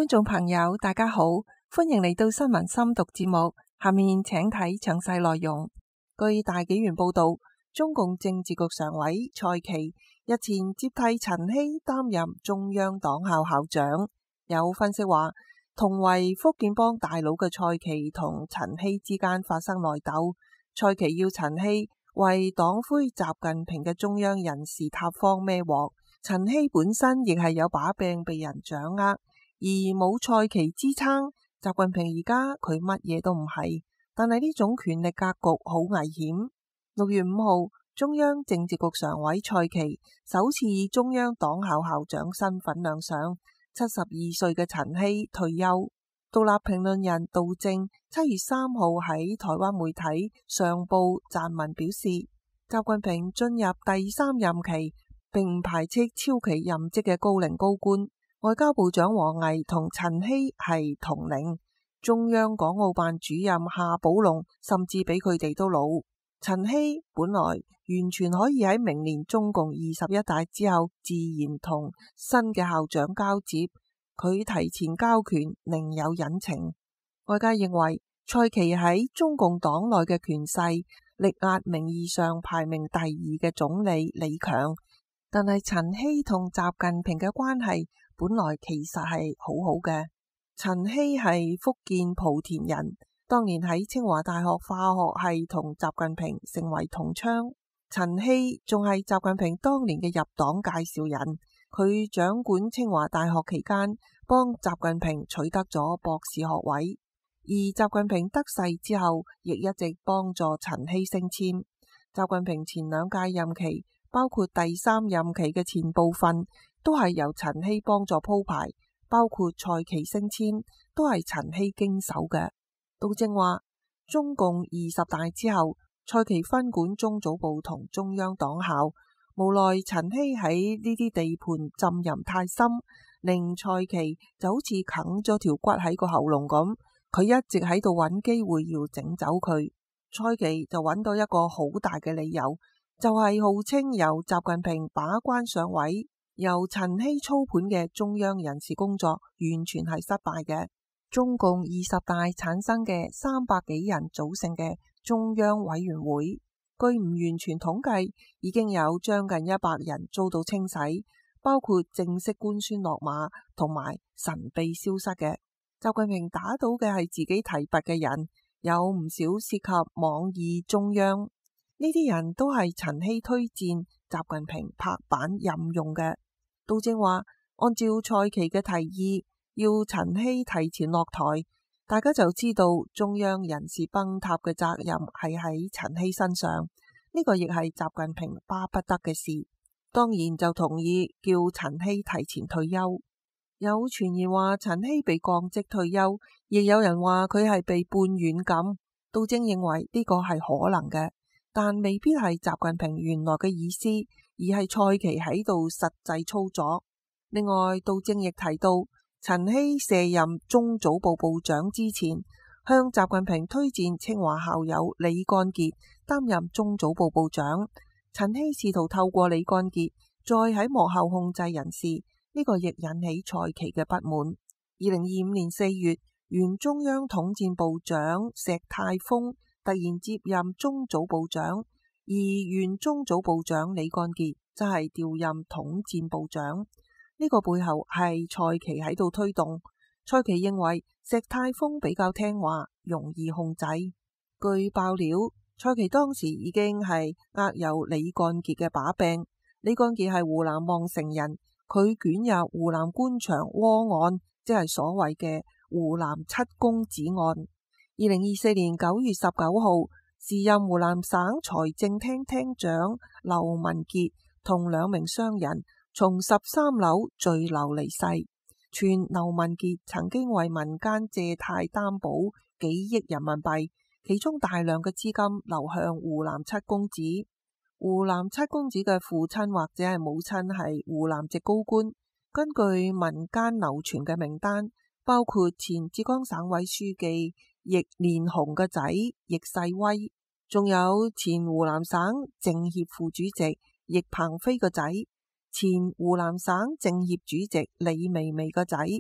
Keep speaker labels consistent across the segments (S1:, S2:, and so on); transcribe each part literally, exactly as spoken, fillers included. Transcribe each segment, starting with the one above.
S1: 觀眾朋友，大家好，歡迎嚟到新聞深讀節目。下面請睇詳細內容。據大紀元報道，中共政治局常委蔡奇日前接替陳希擔任中央黨校校長。有分析話，同為福建幫大佬嘅蔡奇同陳希之間發生內鬥，蔡奇要陳希為黨魁習近平嘅中央人事塌方孭鑊，陳希本身亦係有把柄被人掌握。而冇蔡奇支撐，習近平而家佢乜嘢都唔係，但係呢種權力格局好危險。六月五號，中央政治局常委蔡奇首次以中央黨校校長身份亮相。七十二歲嘅陳希退休。獨立評論人杜正七月三號喺台灣媒體上報撰文表示，習近平進入第三任期，並唔排斥超其任職嘅高齡高官。外交部長王毅同陳希係同齡，中央港澳辦主任夏寶龍甚至比佢哋都老。陳希本來完全可以喺明年中共二十一大之後自然同新嘅校長交接，佢提前交權另有隱情。外界認為蔡奇喺中共黨內嘅權勢力壓名義上排名第二嘅總理李強，但係陳希同習近平嘅關係本來其實係好好嘅。陳希係福建莆田人，當年喺清華大學化學系同習近平成為同窗。陳希仲係習近平當年嘅入黨介紹人，佢掌管清華大學期間，幫習近平取得咗博士學位。而習近平得勢之後，亦一直幫助陳希升遷。習近平前兩屆任期，包括第三任期嘅前部分，都係由陳希幫助鋪排，包括蔡奇升遷都係陳希經手嘅。杜正話，中共二十大之後，蔡奇分管中組部同中央黨校，無奈陳希喺呢啲地盤浸淫太深，令蔡奇就好似啃咗條骨喺個喉嚨咁，佢一直喺度揾機會要整走佢。蔡奇就揾到一個好大嘅理由，就係、是、號稱由習近平把關上位，由陳希操盤嘅中央人事工作完全係失敗嘅。中共二十大產生嘅三百幾人組成嘅中央委員會，據唔完全統計，已經有將近一百人遭到清洗，包括正式官宣落馬同埋神秘消失嘅。習近平打倒嘅係自己提拔嘅人，有唔少涉及妄議中央。呢啲人都係陳希推薦習近平拍板任用嘅。杜正話，按照蔡奇嘅提議，要陳希提前落台，大家就知道中央人事崩塌嘅責任係喺陳希身上。呢個亦係習近平巴不得嘅事，當然就同意叫陳希提前退休。有傳言話陳希被降職退休，亦有人話佢係被判軟禁。杜正認為呢個係可能嘅，但未必係習近平原來嘅意思，而係蔡奇喺度實際操作。另外，杜正亦提到，陳希卸任中組部部長之前，向習近平推薦清華校友李幹傑擔任中組部部長。陳希試圖透過李幹傑再喺幕後控制人事，呢、這個亦引起蔡奇嘅不滿。二零二五年四月，原中央統戰部長石泰峰突然接任中組部長，而原中組部長李幹傑則係調任統戰部長。呢個背後係蔡奇喺度推動。蔡奇認為石泰峰比較聽話，容易控制。據爆料，蔡奇當時已經係握有李幹傑嘅把柄。李幹傑係湖南望城人，佢捲入湖南官場窩案，即係所謂嘅湖南七公子案。二零二四年九月十九號，時任湖南省財政廳廳長劉文傑同兩名商人從十三樓墜樓離世。傳劉文傑曾經為民間借貸擔保幾億人民幣，其中大量嘅資金流向湖南七公子。湖南七公子嘅父親或者係母親係湖南籍高官。根據民間流傳嘅名單，包括前浙江省委書記易連紅嘅仔易世威，仲有前湖南省政協副主席易鵬飛個仔，前湖南省政協主席李薇薇個仔，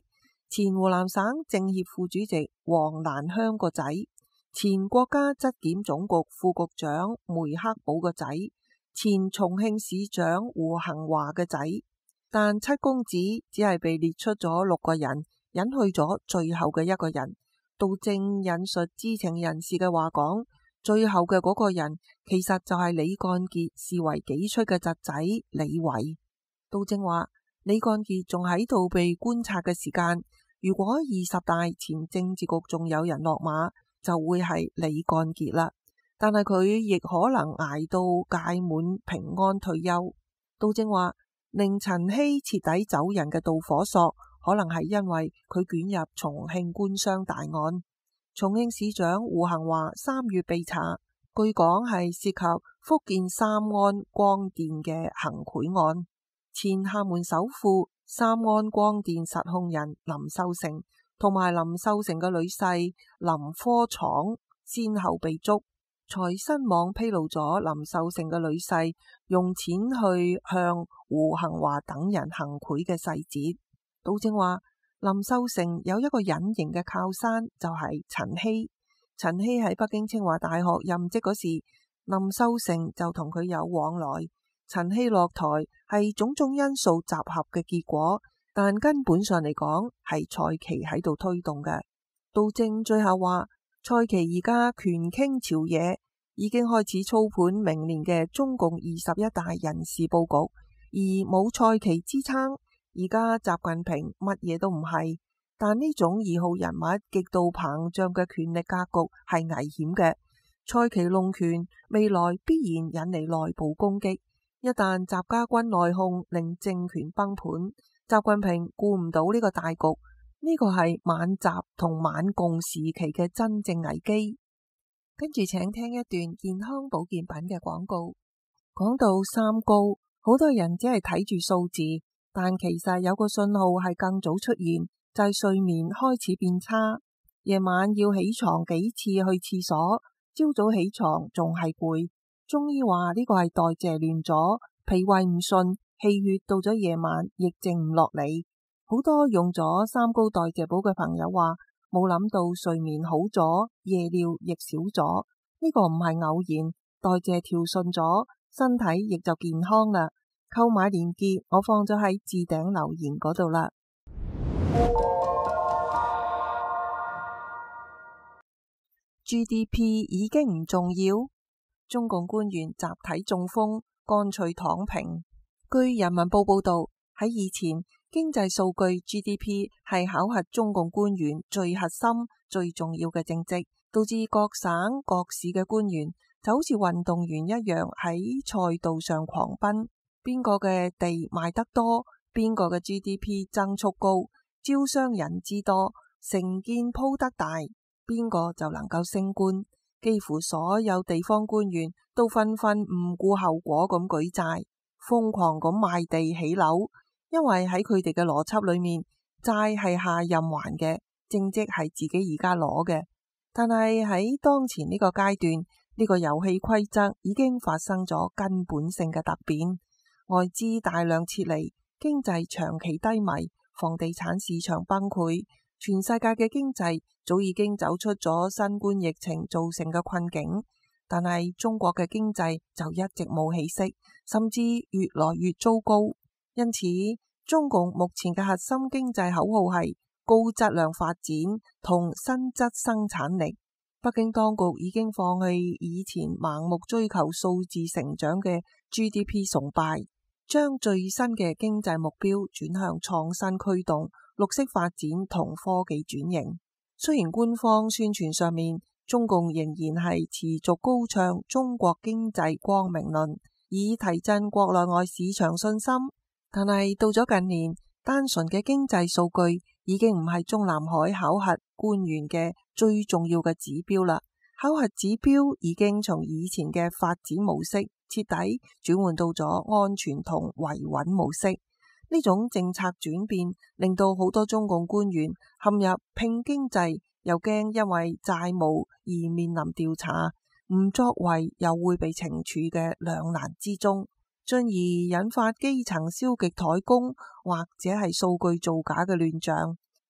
S1: 前湖南省政協副主席黃蘭香個仔，前國家質檢總局副局長梅克寶個仔，前重慶市長胡恒華嘅仔。但七公子只係被列出咗六個人，隱去咗最後嘅一個人。道正引述知情人士嘅話講，最後嘅嗰個人其實就係李幹傑視為己出嘅侄仔李維。道正話，李幹傑仲喺度被觀察嘅時間，如果二十大前政治局仲有人落馬，就會係李幹傑啦。但係佢亦可能捱到屆滿平安退休。道正話，令陳希徹底走人嘅導火索，可能係因為佢捲入重慶官商大案。重慶市長胡恒華三月被查，據講係涉及福建三安光電嘅行賄案。前廈門首富三安光電實控人林秀成同埋林秀成嘅女婿林科闖先後被捉。財新網披露咗林秀成嘅女婿用錢去向胡恒華等人行賄嘅細節。道正話，林秀成有一個隱形嘅靠山，就係陳希。陳希喺北京清華大學任職嗰時，林秀成就同佢有往來。陳希落台係種種因素集合嘅結果，但根本上嚟講係蔡奇喺度推動嘅。道正最後話，蔡奇而家權傾朝野，已經開始操盤明年嘅中共二十一大人事佈局，而冇蔡奇支撐，而家習近平乜嘢都唔係。但呢種二號人物極度膨脹嘅權力格局係危險嘅，蔡奇弄權未來必然引嚟內部攻擊。一旦習家軍內訌令政權崩盤，習近平顧唔到呢個大局，呢個係晚習同晚共時期嘅真正危機。跟住請聽一段健康保健品嘅廣告。講到三高，好多人只係睇住數字，但其實有個信號係更早出現，就係睡眠開始變差，夜晚要起床幾次去廁所，朝早起床仲係攰。中醫話呢個係代謝亂咗，脾胃唔順，氣血到咗夜晚亦靜唔落嚟。好多用咗三高代謝寶嘅朋友話，冇諗到睡眠好咗，夜尿亦少咗。呢個唔係偶然，代謝調順咗，身體亦就健康啦。購買鏈接我放咗喺置頂留言嗰度啦。G D P 已經唔重要。中共官員集體中風，乾脆躺平。據人民報報道，喺以前經濟數據 G D P 係考核中共官員最核心、最重要嘅政績，導致各省各市嘅官員就好似運動員一樣喺賽道上狂奔，邊個嘅地賣得多，邊個嘅 G D P 增速高，招商引資多，成建鋪得大，邊個就能夠升官。幾乎所有地方官員都紛紛唔顧後果咁舉債，瘋狂咁賣地起樓，因為喺佢哋嘅邏輯裏面，債係下任還嘅，正職係自己而家攞嘅。但係喺當前呢個階段，呢個遊戲規則已經發生咗根本性嘅突變，外資大量撤離，經濟長期低迷，房地產市場崩潰。全世界嘅經濟早已經走出咗新冠疫情造成嘅困境，但係中國嘅經濟就一直冇起色，甚至越來越糟糕。因此，中共目前嘅核心經濟口號係高質量發展同新質生產力。北京當局已經放棄以前盲目追求數字成長嘅 G D P 崇拜，將最新嘅經濟目標轉向創新驅動、綠色發展同科技轉型。雖然官方宣傳上面中共仍然係持續高唱中國經濟光明論，以提振國內外市場信心，但係到咗近年，單純嘅經濟數據已經唔係中南海考核官員嘅最重要嘅指標啦。考核指標已經從以前嘅發展模式徹底轉換到咗安全同維穩模式。呢種政策轉變令到好多中共官員陷入拼經濟又驚因為債務而面臨調查，唔作為又會被懲處嘅兩難之中，進而引發基層消極怠工或者係數據造假嘅亂象。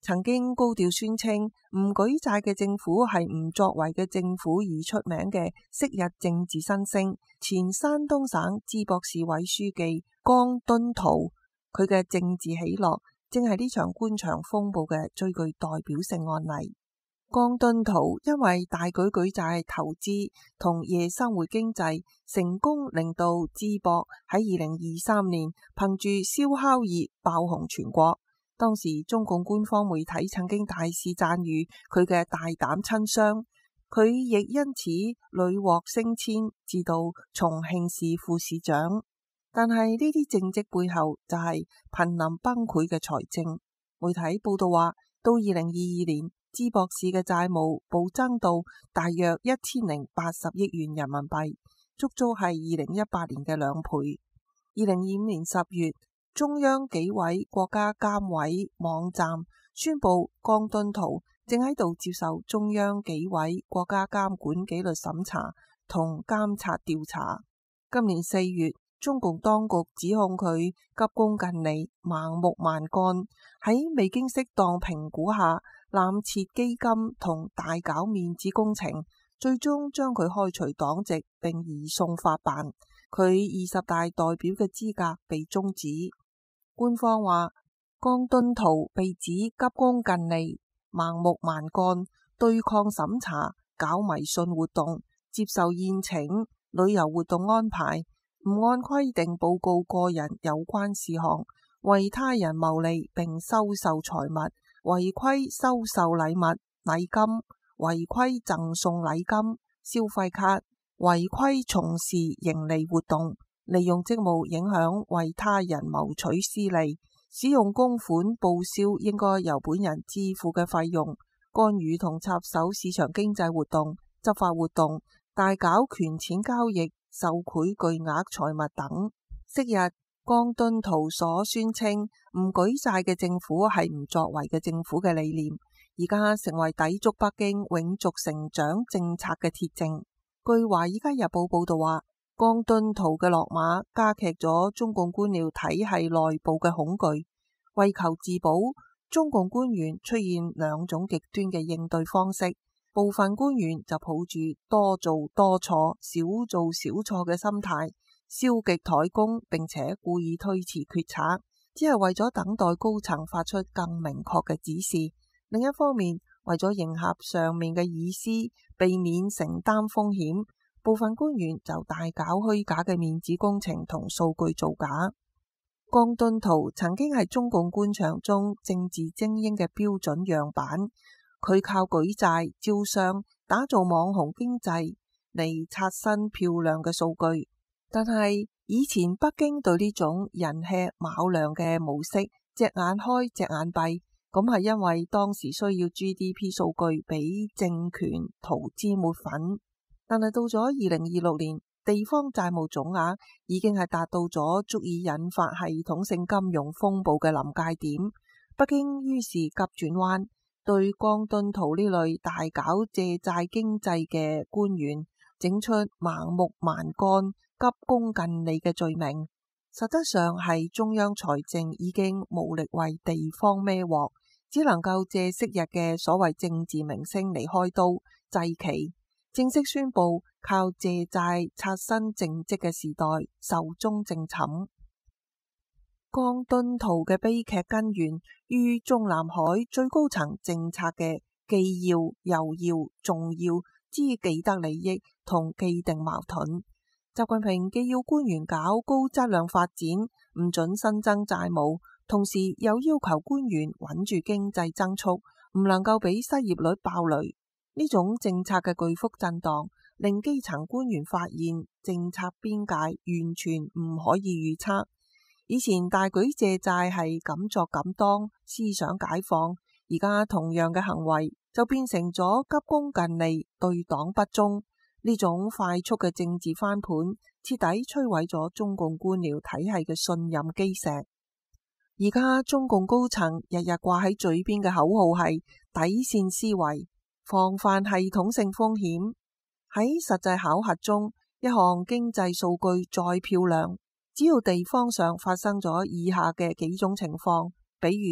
S1: 曾經高調宣稱唔舉債嘅政府係唔作為嘅政府而出名嘅昔日政治新星前山東省淄博市委書記江敦濤，佢嘅政治起落正係呢場官場風暴嘅最具代表性案例。江敦濤因為大舉舉債投資同夜生活經濟，成功令到淄博喺二零二三年憑住燒烤業爆紅全國。當時中共官方媒體曾經大肆讚譽佢嘅大膽親商，佢亦因此屢獲升遷至到重慶市副市長。但係呢啲政績背後就係瀕臨崩潰嘅財政。媒體報道話，到二零二二年，淄博市嘅債務暴增到大約一千零八十億元人民幣，足足係二零一八年嘅兩倍。二零二五年十月，中央紀委國家監委網站宣布，江敦濤正喺度接受中央紀委國家監管紀律審查同監察調查。今年四月，中共當局指控佢急功近利、盲目蠻幹，喺未經適當評估下濫設基金同大搞面子工程，最終將佢開除黨籍並移送法辦，佢二十大代表嘅資格被終止。官方話，江敦濤被指急功近利、盲目蠻幹、對抗審查、搞迷信活動、接受宴請、旅遊活動安排，唔按規定報告個人有關事項，為他人牟利並收受財物，違規收受禮物、禮金，違規贈送禮金、消費卡，違規從事營利活動，利用職務影響為他人謀取私利，使用公款報銷應該由本人支付嘅費用，干預同插手市場經濟活動、執法活動，大搞權錢交易、受賄巨額財物等。昔日江敦濤所宣稱唔舉債嘅政府係唔作為嘅政府嘅理念，而家成為抵觸北京永續成長政策嘅鐵證。據華爾街日報報道話，江敦濤嘅落馬加劇咗中共官僚體系內部嘅恐懼。為求自保，中共官員出現兩種極端嘅應對方式。部分官員就抱住多做多錯、少做少錯嘅心態，消極怠工，並且故意推遲決策，只係為咗等待高層發出更明確嘅指示。另一方面，為咗迎合上面嘅意思，避免承擔風險，部分官員就大搞虛假嘅面子工程同數據造假。江敦濤曾經係中共官場中政治精英嘅標準樣板。佢靠舉債、招商、打造網紅經濟嚟刷新漂亮嘅數據，但係以前北京對呢種人吃卯糧嘅模式隻眼開隻眼閉，咁係因為當時需要 G D P 數據俾政權塗脂抹粉。但係到咗二零二六年，地方債務總額已經係達到咗足以引發系統性金融風暴嘅臨界點，北京於是急轉彎，對江敦濤呢類大搞借債經濟嘅官員整出盲目蠻幹、急功近利嘅罪名。實質上係中央財政已經無力為地方孭鑊，只能夠借昔日嘅所謂政治明星嚟開刀祭旗，正式宣布靠借債刷新政績嘅時代壽終正寢。江敦濤嘅悲劇根源於中南海最高層政策嘅既要又要仲要之既得利益同既定矛盾。習近平既要官員搞高質量發展，唔准新增債務，同時又要求官員穩住經濟增速，唔能夠俾失業率爆雷。呢種政策嘅巨幅震盪，令基層官員發現政策邊界完全唔可以預測。以前大舉借債係敢作敢當，思想解放，而家同樣嘅行為就變成咗急功近利、對黨不忠。呢種快速嘅政治翻盤，徹底摧毀咗中共官僚體系嘅信任基石。而家中共高層日日掛喺嘴邊嘅口號係底線思維，防範系統性風險。喺實際考核中，一項經濟數據再漂亮，只要地方上發生咗以下嘅幾種情況，比如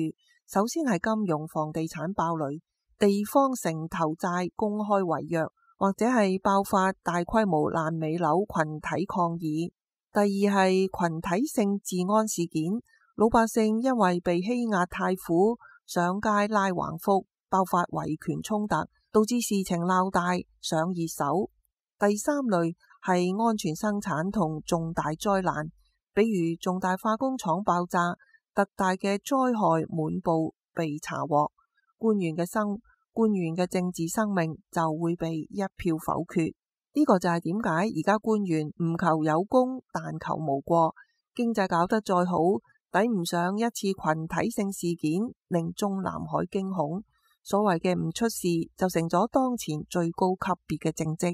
S1: 首先係金融房地產爆雷，地方城投債公開違約，或者係爆發大規模爛尾樓群體抗議。第二係群體性治安事件，老百姓因為被欺壓太苦，上街拉橫幅，爆發維權衝突，導致事情鬧大上熱搜。第三類係安全生產同重大災難，比如重大化工廠爆炸，特大嘅災害滿布被查獲，官員嘅生官員嘅政治生命就會被一票否決。呢個就係點解而家官員唔求有功，但求無過。經濟搞得再好，抵唔上一次群體性事件令中南海驚恐。所謂嘅唔出事，就成咗當前最高級別嘅政績。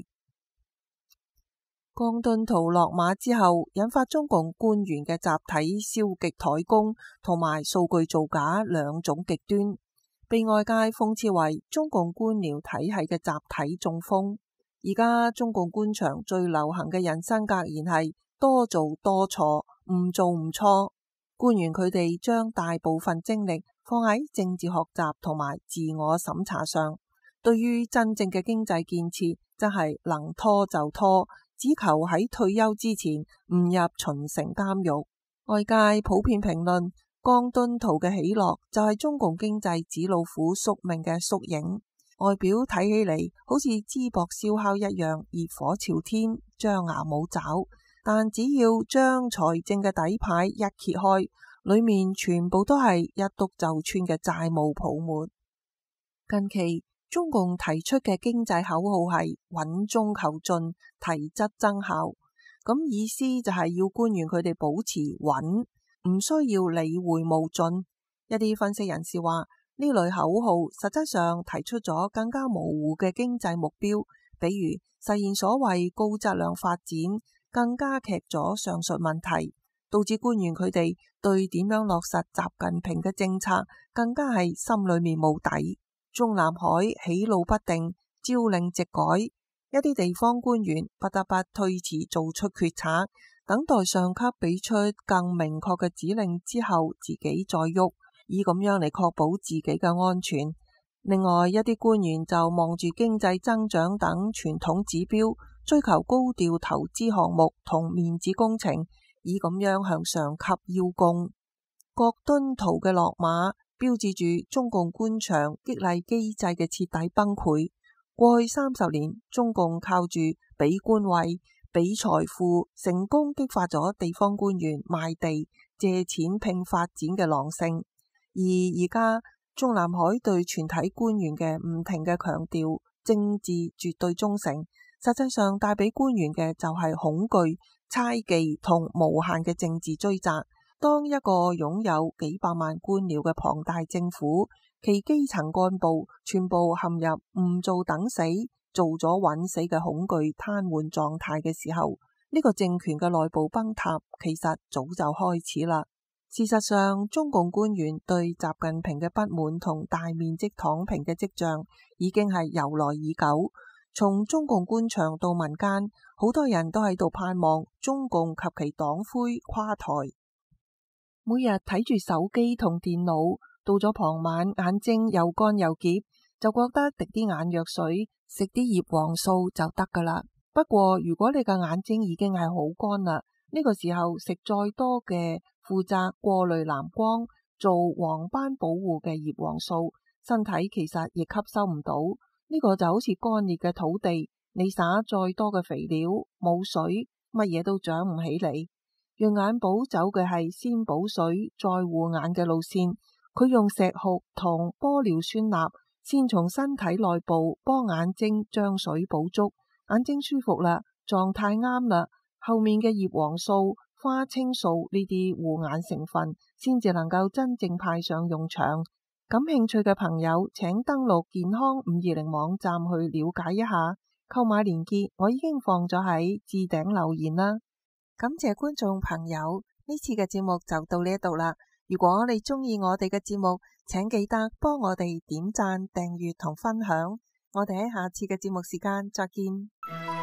S1: 江敦圖落馬之後，引發中共官員嘅集體消極怠工同埋數據造假兩種極端，被外界諷刺為中共官僚體系嘅集體中風。而家中共官場最流行嘅人生格言係多做多錯，唔做唔錯。官員佢哋將大部分精力放喺政治學習同埋自我審查上，對於真正嘅經濟建設真係能拖就拖，只求喺退休之前唔入秦城監獄。外界普遍評論江敦圖嘅喜樂就係中共經濟紙老虎宿命嘅縮影。外表睇起嚟好似淄博燒烤一樣熱火朝天，張牙舞爪，但只要將財政嘅底牌一揭開，裏面全部都係一篤就穿嘅債務泡沫。近期中共提出嘅經濟口號係穩中求進，提質增效，咁意思就係要官員佢哋保持穩，唔需要理會無盡。一啲分析人士話，呢類口號實質上提出咗更加模糊嘅經濟目標，比如實現所謂高質量發展，更加劇咗上述問題，導致官員佢哋對點樣落實習近平嘅政策更加係心裏面冇底。中南海喜怒不定，朝令夕改，一啲地方官員不得不推遲做出決策，等待上級俾出更明確嘅指令之後，自己再喐，以咁樣嚟確保自己嘅安全。另外一啲官員就望住經濟增長等傳統指標，追求高調投資項目同面子工程，以咁樣向上級邀功。江敦圖嘅落馬標誌住中共官場激勵機制嘅徹底崩潰。過去三十年，中共靠住俾官位、俾財富，成功激發咗地方官員賣地、借錢拼發展嘅狼性。而而家中南海對全體官員嘅唔停嘅強調政治絕對忠誠，實際上帶俾官員嘅就係恐懼、猜忌同無限嘅政治追責。當一個擁有幾百萬官僚嘅龐大政府，其基層幹部全部陷入唔做等死、做咗揾死嘅恐懼癱瘓狀態嘅時候，呢個政權嘅內部崩塌其實早就開始啦。事實上，中共官員對習近平嘅不滿同大面積躺平嘅跡象已經係由來已久。從中共官場到民間，好多人都喺度盼望中共及其黨魁垮台。每日睇住手機同電腦，到咗傍晚眼睛又乾又澀，就覺得滴啲眼藥水，食啲葉黃素就得噶啦。不過如果你嘅眼睛已經係好乾啦，呢個時候食再多嘅負責過濾藍光、做黃斑保護嘅葉黃素，身體其實亦吸收唔到。呢個就好似乾裂嘅土地，你撒再多嘅肥料，冇水，乜嘢都長唔起嚟。讓眼保走嘅係先補水再護眼嘅路線，佢用石斛同玻尿酸鈉先從身體內部幫眼睛將水補足，眼睛舒服啦，狀態啱啦，後面嘅葉黃素、花青素呢啲護眼成分先至能夠真正派上用場。感興趣嘅朋友請登錄健康五二零網站去了解一下，購買鏈接我已經放咗喺置頂留言啦。感謝觀眾朋友，呢次嘅節目就到呢度啦。如果你鍾意我哋嘅節目，請記得幫我哋點讚、訂閱同分享。我哋喺下次嘅節目時間再見。